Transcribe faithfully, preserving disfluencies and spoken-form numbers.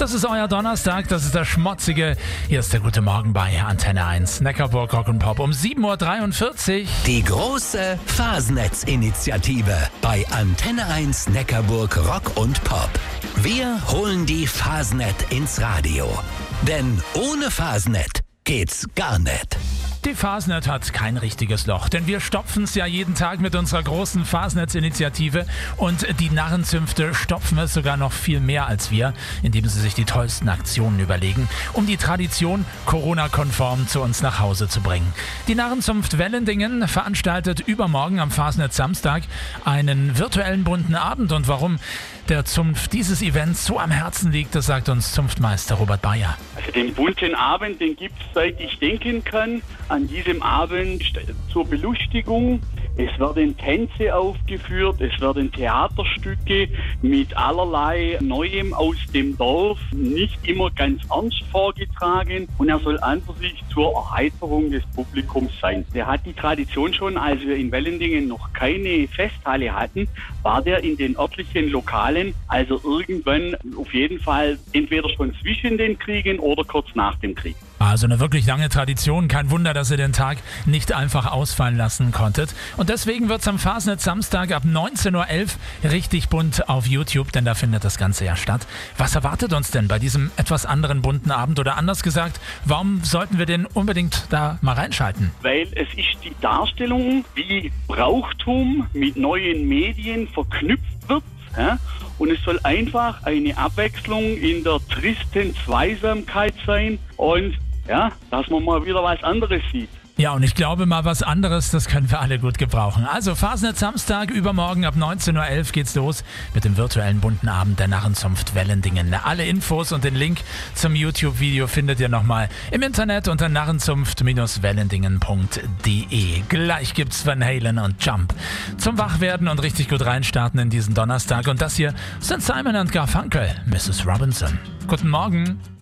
Das ist euer Donnerstag, das ist der Schmotzige. Hier ist der Gute Morgen bei Antenne eins, Neckarburg Rock und Pop um sieben Uhr dreiundvierzig. Die große Fasnetz-Initiative bei Antenne eins Neckarburg Rock und Pop. Wir holen die Fasnet ins Radio. Denn ohne Fasnet geht's gar nicht. Die Fasnet hat kein richtiges Loch, denn wir stopfen es ja jeden Tag mit unserer großen Fasnetz-Initiative und die Narrenzünfte stopfen es sogar noch viel mehr als wir, indem sie sich die tollsten Aktionen überlegen, um die Tradition Corona-konform zu uns nach Hause zu bringen. Die Narrenzunft Wellendingen veranstaltet übermorgen am Fasnet Samstag einen virtuellen bunten Abend und warum der Zunft dieses Events so am Herzen liegt, das sagt uns Zunftmeister Robert Bayer. Also den bunten Abend, den gibt es seit ich denken kann. An diesem Abend zur Belustigung. Es werden Tänze aufgeführt, es werden Theaterstücke mit allerlei Neuem aus dem Dorf, nicht immer ganz ernst vorgetragen, und er soll an für sich zur Erheiterung des Publikums sein. Der hat die Tradition schon, als wir in Wellendingen noch keine Festhalle hatten, war der in den örtlichen Lokalen, also irgendwann auf jeden Fall entweder schon zwischen den Kriegen oder kurz nach dem Krieg. Also eine wirklich lange Tradition. Kein Wunder, dass ihr den Tag nicht einfach ausfallen lassen konntet. Und deswegen wird es am Fasnet Samstag ab neunzehn Uhr elf richtig bunt auf YouTube, denn da findet das Ganze ja statt. Was erwartet uns denn bei diesem etwas anderen bunten Abend? Oder anders gesagt, warum sollten wir den unbedingt da mal reinschalten? Weil es ist die Darstellung, wie Brauchtum mit neuen Medien verknüpft wird. Ja? Und es soll einfach eine Abwechslung in der tristen Zweisamkeit sein und ja, dass man mal wieder was anderes sieht. Ja, und ich glaube mal was anderes, das können wir alle gut gebrauchen. Also Fasnet Samstag, übermorgen ab neunzehn Uhr elf geht's los mit dem virtuellen bunten Abend der Narrenzunft Wellendingen. Alle Infos und den Link zum YouTube-Video findet ihr nochmal im Internet unter narrenzunft wellendingen punkt de. Gleich gibt's Van Halen und Jump zum Wachwerden und richtig gut reinstarten in diesen Donnerstag. Und das hier sind Simon und Garfunkel, Missus Robinson. Guten Morgen.